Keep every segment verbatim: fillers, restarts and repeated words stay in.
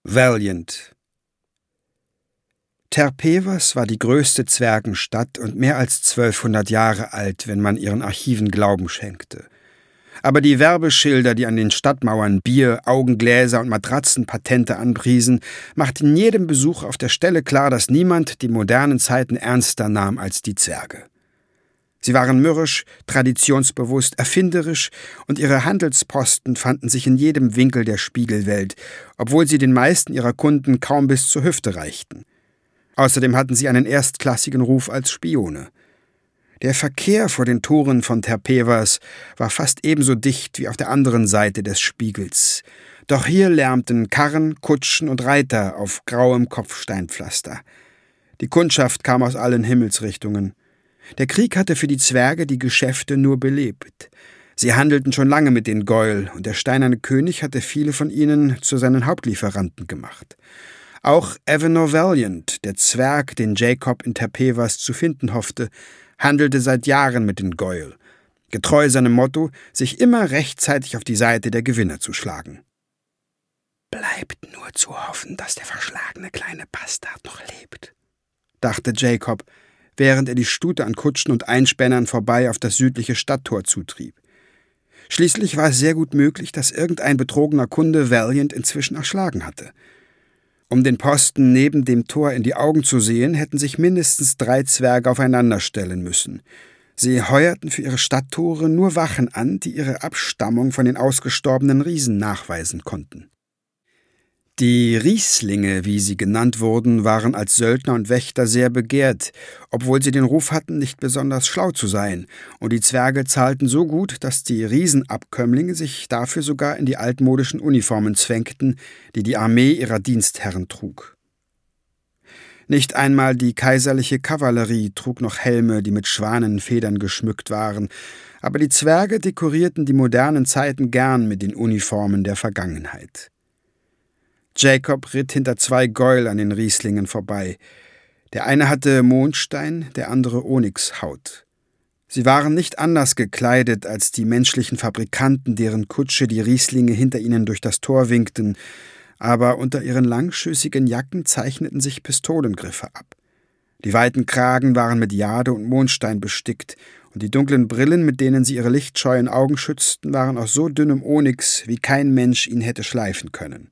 Valiant. Terpevos war die größte Zwergenstadt und mehr als zwölfhundert Jahre alt, wenn man ihren Archiven Glauben schenkte. Aber die Werbeschilder, die an den Stadtmauern Bier, Augengläser und Matratzenpatente anpriesen, machten jedem Besuch auf der Stelle klar, dass niemand die modernen Zeiten ernster nahm als die Zwerge. Sie waren mürrisch, traditionsbewusst, erfinderisch und ihre Handelsposten fanden sich in jedem Winkel der Spiegelwelt, obwohl sie den meisten ihrer Kunden kaum bis zur Hüfte reichten. Außerdem hatten sie einen erstklassigen Ruf als Spione. Der Verkehr vor den Toren von Terpevos war fast ebenso dicht wie auf der anderen Seite des Spiegels. Doch hier lärmten Karren, Kutschen und Reiter auf grauem Kopfsteinpflaster. Die Kundschaft kam aus allen Himmelsrichtungen. Der Krieg hatte für die Zwerge die Geschäfte nur belebt. Sie handelten schon lange mit den Goyle, und der steinerne König hatte viele von ihnen zu seinen Hauptlieferanten gemacht. Auch Evenor Valiant, der Zwerg, den Jacob in Terpevos zu finden hoffte, handelte seit Jahren mit den Goyle, getreu seinem Motto, sich immer rechtzeitig auf die Seite der Gewinner zu schlagen. »Bleibt nur zu hoffen, dass der verschlagene kleine Bastard noch lebt«, dachte Jacob, während er die Stute an Kutschen und Einspännern vorbei auf das südliche Stadttor zutrieb. Schließlich war es sehr gut möglich, dass irgendein betrogener Kunde Valiant inzwischen erschlagen hatte. Um den Posten neben dem Tor in die Augen zu sehen, hätten sich mindestens drei Zwerge aufeinander stellen müssen. Sie heuerten für ihre Stadttore nur Wachen an, die ihre Abstammung von den ausgestorbenen Riesen nachweisen konnten. Die Rieslinge, wie sie genannt wurden, waren als Söldner und Wächter sehr begehrt, obwohl sie den Ruf hatten, nicht besonders schlau zu sein, und die Zwerge zahlten so gut, dass die Riesenabkömmlinge sich dafür sogar in die altmodischen Uniformen zwängten, die die Armee ihrer Dienstherren trug. Nicht einmal die kaiserliche Kavallerie trug noch Helme, die mit Schwanenfedern geschmückt waren, aber die Zwerge dekorierten die modernen Zeiten gern mit den Uniformen der Vergangenheit. Jacob ritt hinter zwei Goyle an den Rieslingen vorbei. Der eine hatte Mondstein, der andere Onyxhaut. Sie waren nicht anders gekleidet als die menschlichen Fabrikanten, deren Kutsche die Rieslinge hinter ihnen durch das Tor winkten, aber unter ihren langschößigen Jacken zeichneten sich Pistolengriffe ab. Die weiten Kragen waren mit Jade und Mondstein bestickt, und die dunklen Brillen, mit denen sie ihre lichtscheuen Augen schützten, waren aus so dünnem Onyx, wie kein Mensch ihn hätte schleifen können.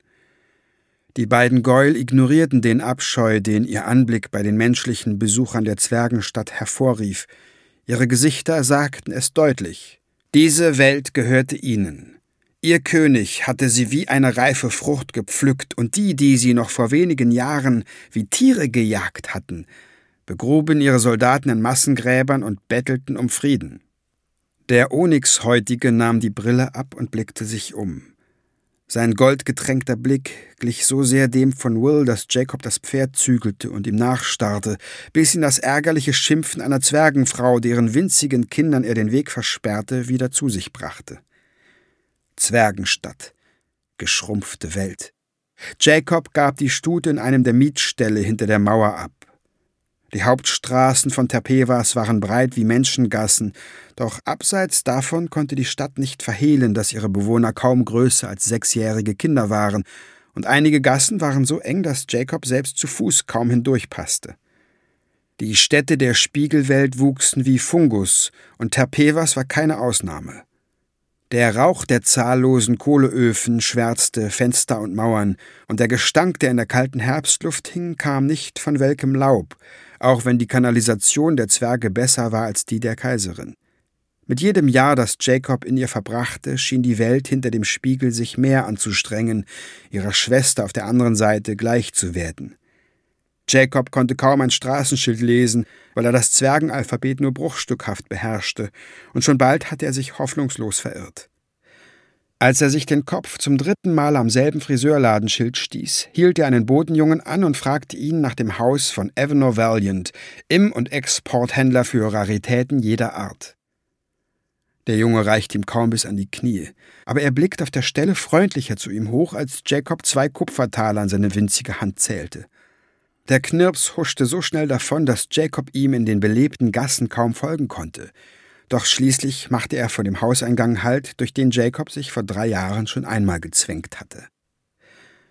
Die beiden Goyle ignorierten den Abscheu, den ihr Anblick bei den menschlichen Besuchern der Zwergenstadt hervorrief. Ihre Gesichter sagten es deutlich. Diese Welt gehörte ihnen. Ihr König hatte sie wie eine reife Frucht gepflückt, und die, die sie noch vor wenigen Jahren wie Tiere gejagt hatten, begruben ihre Soldaten in Massengräbern und bettelten um Frieden. Der Onyxhäutige nahm die Brille ab und blickte sich um. Sein goldgetränkter Blick glich so sehr dem von Will, dass Jacob das Pferd zügelte und ihm nachstarrte, bis ihn das ärgerliche Schimpfen einer Zwergenfrau, deren winzigen Kindern er den Weg versperrte, wieder zu sich brachte. Zwergenstadt, geschrumpfte Welt. Jacob gab die Stute in einem der Mietställe hinter der Mauer ab. Die Hauptstraßen von Terpevos waren breit wie Menschengassen, doch abseits davon konnte die Stadt nicht verhehlen, dass ihre Bewohner kaum größer als sechsjährige Kinder waren, und einige Gassen waren so eng, dass Jacob selbst zu Fuß kaum hindurchpasste. Die Städte der Spiegelwelt wuchsen wie Fungus, und Terpevos war keine Ausnahme. Der Rauch der zahllosen Kohleöfen schwärzte Fenster und Mauern, und der Gestank, der in der kalten Herbstluft hing, kam nicht von welkem Laub, auch wenn die Kanalisation der Zwerge besser war als die der Kaiserin. Mit jedem Jahr, das Jacob in ihr verbrachte, schien die Welt hinter dem Spiegel sich mehr anzustrengen, ihrer Schwester auf der anderen Seite gleich zu werden. Jacob konnte kaum ein Straßenschild lesen, weil er das Zwergenalphabet nur bruchstückhaft beherrschte, und schon bald hatte er sich hoffnungslos verirrt. Als er sich den Kopf zum dritten Mal am selben Friseurladenschild stieß, hielt er einen Bodenjungen an und fragte ihn nach dem Haus von Evenor Valiant, Im- und Exporthändler für Raritäten jeder Art. Der Junge reichte ihm kaum bis an die Knie, aber er blickte auf der Stelle freundlicher zu ihm hoch, als Jacob zwei Kupfertaler an seine winzige Hand zählte. Der Knirps huschte so schnell davon, dass Jacob ihm in den belebten Gassen kaum folgen konnte. Doch schließlich machte er vor dem Hauseingang Halt, durch den Jacob sich vor drei Jahren schon einmal gezwängt hatte.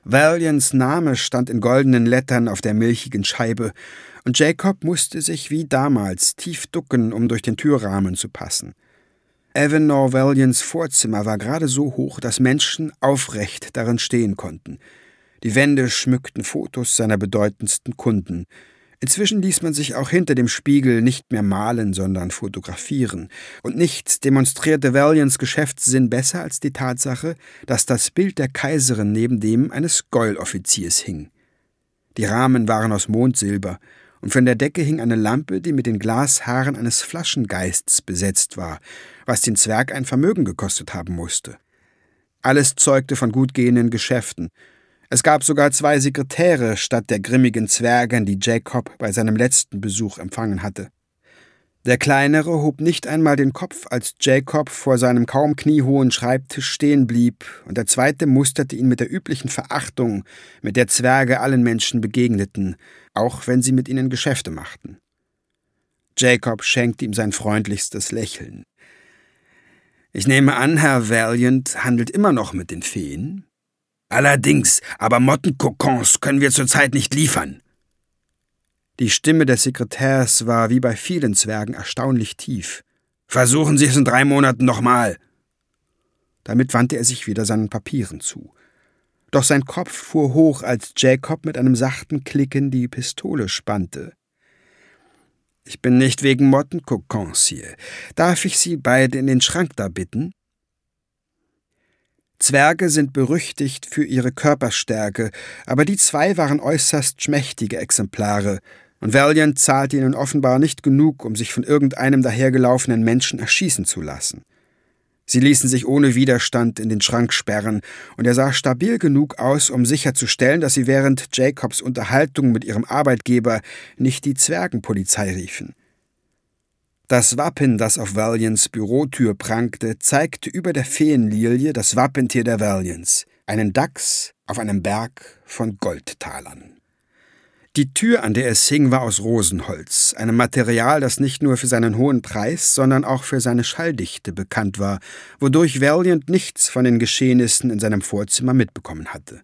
Valiants Name stand in goldenen Lettern auf der milchigen Scheibe, und Jacob musste sich wie damals tief ducken, um durch den Türrahmen zu passen. Avenor Valiants Vorzimmer war gerade so hoch, dass Menschen aufrecht darin stehen konnten. Die Wände schmückten Fotos seiner bedeutendsten Kunden. Inzwischen ließ man sich auch hinter dem Spiegel nicht mehr malen, sondern fotografieren. Und nichts demonstrierte Valiants Geschäftssinn besser als die Tatsache, dass das Bild der Kaiserin neben dem eines Gäuloffiziers hing. Die Rahmen waren aus Mondsilber, und von der Decke hing eine Lampe, die mit den Glashaaren eines Flaschengeists besetzt war, was den Zwerg ein Vermögen gekostet haben musste. Alles zeugte von gut gehenden Geschäften. Es gab sogar zwei Sekretäre statt der grimmigen Zwergin, die Jacob bei seinem letzten Besuch empfangen hatte. Der Kleinere hob nicht einmal den Kopf, als Jacob vor seinem kaum kniehohen Schreibtisch stehen blieb, und der Zweite musterte ihn mit der üblichen Verachtung, mit der Zwerge allen Menschen begegneten, auch wenn sie mit ihnen Geschäfte machten. Jacob schenkte ihm sein freundlichstes Lächeln. »Ich nehme an, Herr Valiant handelt immer noch mit den Feen?« »Allerdings, aber Mottenkokons können wir zurzeit nicht liefern.« Die Stimme des Sekretärs war wie bei vielen Zwergen erstaunlich tief. »Versuchen Sie es in drei Monaten nochmal.« Damit wandte er sich wieder seinen Papieren zu. Doch sein Kopf fuhr hoch, als Jacob mit einem sachten Klicken die Pistole spannte. »Ich bin nicht wegen Mottenkokons hier. Darf ich Sie beide in den Schrank da bitten?« Zwerge sind berüchtigt für ihre Körperstärke, aber die zwei waren äußerst schmächtige Exemplare, und Valiant zahlte ihnen offenbar nicht genug, um sich von irgendeinem dahergelaufenen Menschen erschießen zu lassen. Sie ließen sich ohne Widerstand in den Schrank sperren, und er sah stabil genug aus, um sicherzustellen, dass sie während Jacobs Unterhaltung mit ihrem Arbeitgeber nicht die Zwergenpolizei riefen. Das Wappen, das auf Valiants Bürotür prangte, zeigte über der Feenlilie das Wappentier der Valiants, einen Dachs auf einem Berg von Goldtalern. Die Tür, an der es hing, war aus Rosenholz, einem Material, das nicht nur für seinen hohen Preis, sondern auch für seine Schalldichte bekannt war, wodurch Valiant nichts von den Geschehnissen in seinem Vorzimmer mitbekommen hatte.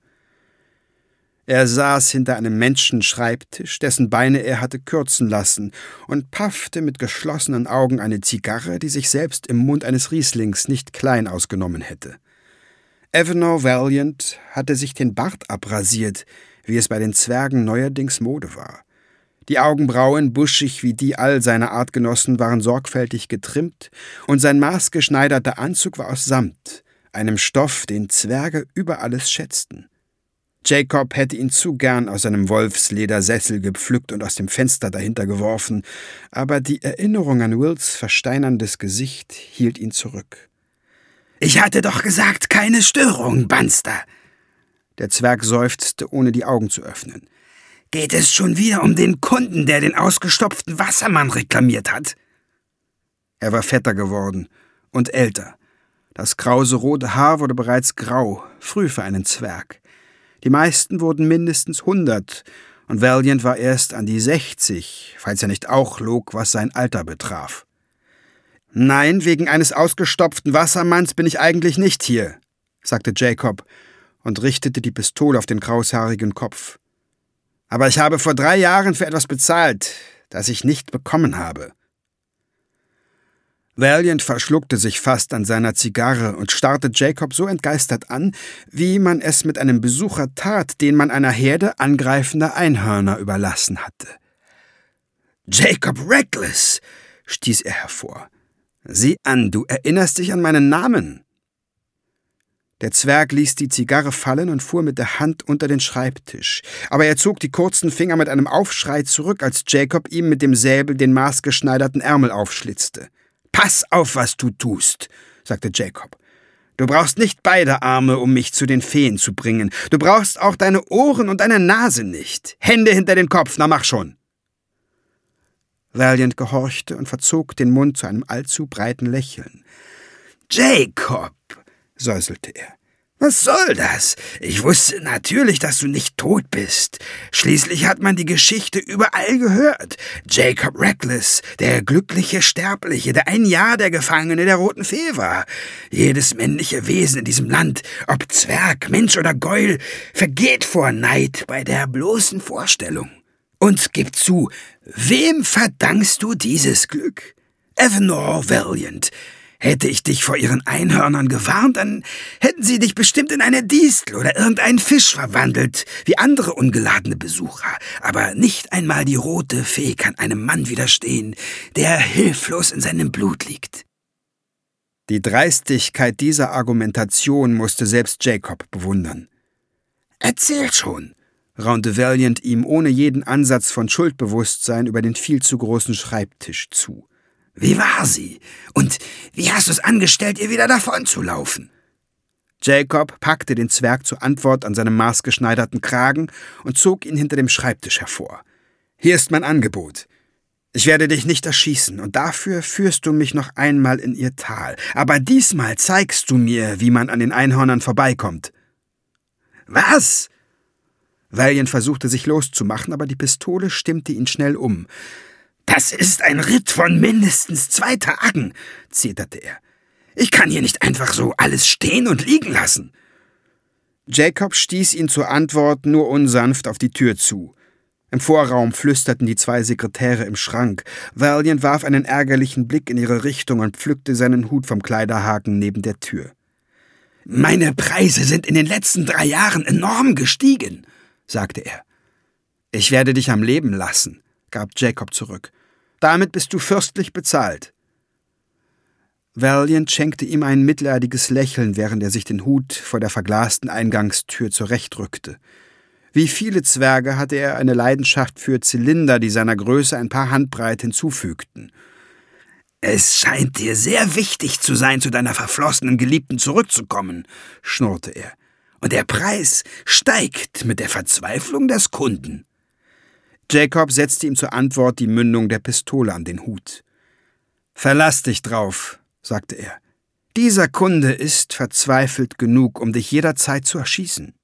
Er saß hinter einem Menschenschreibtisch, dessen Beine er hatte kürzen lassen, und paffte mit geschlossenen Augen eine Zigarre, die sich selbst im Mund eines Rieslings nicht klein ausgenommen hätte. Avenor Valiant hatte sich den Bart abrasiert, wie es bei den Zwergen neuerdings Mode war. Die Augenbrauen, buschig wie die all seiner Artgenossen, waren sorgfältig getrimmt, und sein maßgeschneiderter Anzug war aus Samt, einem Stoff, den Zwerge über alles schätzten. Jacob hätte ihn zu gern aus seinem Wolfsledersessel gepflückt und aus dem Fenster dahinter geworfen, aber die Erinnerung an Wills versteinerndes Gesicht hielt ihn zurück. »Ich hatte doch gesagt, keine Störung, Banster!« Der Zwerg seufzte, ohne die Augen zu öffnen. »Geht es schon wieder um den Kunden, der den ausgestopften Wassermann reklamiert hat?« Er war fetter geworden und älter. Das krause rote Haar wurde bereits grau, früh für einen Zwerg. Die meisten wurden mindestens hundert, und Valiant war erst an die sechzig, falls er nicht auch log, was sein Alter betraf. »Nein, wegen eines ausgestopften Wassermanns bin ich eigentlich nicht hier«, sagte Jacob und richtete die Pistole auf den kraushaarigen Kopf. »Aber ich habe vor drei Jahren für etwas bezahlt, das ich nicht bekommen habe.« Valiant verschluckte sich fast an seiner Zigarre und starrte Jacob so entgeistert an, wie man es mit einem Besucher tat, den man einer Herde angreifender Einhörner überlassen hatte. »Jacob Reckless«, stieß er hervor. »Sieh an, du erinnerst dich an meinen Namen.« Der Zwerg ließ die Zigarre fallen und fuhr mit der Hand unter den Schreibtisch, aber er zog die kurzen Finger mit einem Aufschrei zurück, als Jacob ihm mit dem Säbel den maßgeschneiderten Ärmel aufschlitzte. »Pass auf, was du tust«, sagte Jacob. »Du brauchst nicht beide Arme, um mich zu den Feen zu bringen. Du brauchst auch deine Ohren und deine Nase nicht. Hände hinter den Kopf, na mach schon!« Valiant gehorchte und verzog den Mund zu einem allzu breiten Lächeln. »Jacob«, säuselte er, »Was soll das? Ich wusste natürlich, dass du nicht tot bist. Schließlich hat man die Geschichte überall gehört. Jacob Reckless, der glückliche Sterbliche, der ein Jahr der Gefangene der Roten Fee war. Jedes männliche Wesen in diesem Land, ob Zwerg, Mensch oder Geul, vergeht vor Neid bei der bloßen Vorstellung. Und gib zu, wem verdankst du dieses Glück? Evanor Valiant. Hätte ich dich vor ihren Einhörnern gewarnt, dann hätten sie dich bestimmt in eine Distel oder irgendeinen Fisch verwandelt, wie andere ungeladene Besucher. Aber nicht einmal die Rote Fee kann einem Mann widerstehen, der hilflos in seinem Blut liegt.« Die Dreistigkeit dieser Argumentation musste selbst Jacob bewundern. »Erzähl schon«, raunte Valiant ihm ohne jeden Ansatz von Schuldbewusstsein über den viel zu großen Schreibtisch zu. »Wie war sie? Und wie hast du es angestellt, ihr wieder davonzulaufen?« Jacob packte den Zwerg zur Antwort an seinem maßgeschneiderten Kragen und zog ihn hinter dem Schreibtisch hervor. »Hier ist mein Angebot. Ich werde dich nicht erschießen, und dafür führst du mich noch einmal in ihr Tal. Aber diesmal zeigst du mir, wie man an den Einhörnern vorbeikommt.« »Was?« Valiant versuchte sich loszumachen, aber die Pistole stimmte ihn schnell um. »Das ist ein Ritt von mindestens zwei Tagen«, zeterte er. »Ich kann hier nicht einfach so alles stehen und liegen lassen.« Jacob stieß ihn zur Antwort nur unsanft auf die Tür zu. Im Vorraum flüsterten die zwei Sekretäre im Schrank. Valiant warf einen ärgerlichen Blick in ihre Richtung und pflückte seinen Hut vom Kleiderhaken neben der Tür. »Meine Preise sind in den letzten drei Jahren enorm gestiegen«, sagte er. »Ich werde dich am Leben lassen«, gab Jacob zurück. »Damit bist du fürstlich bezahlt.« Valiant schenkte ihm ein mitleidiges Lächeln, während er sich den Hut vor der verglasten Eingangstür zurechtrückte. Wie viele Zwerge hatte er eine Leidenschaft für Zylinder, die seiner Größe ein paar Handbreit hinzufügten. »Es scheint dir sehr wichtig zu sein, zu deiner verflossenen Geliebten zurückzukommen«, schnurrte er. »Und der Preis steigt mit der Verzweiflung des Kunden.« Jacob setzte ihm zur Antwort die Mündung der Pistole an den Hut. »Verlass dich drauf«, sagte er. »Dieser Kunde ist verzweifelt genug, um dich jederzeit zu erschießen.«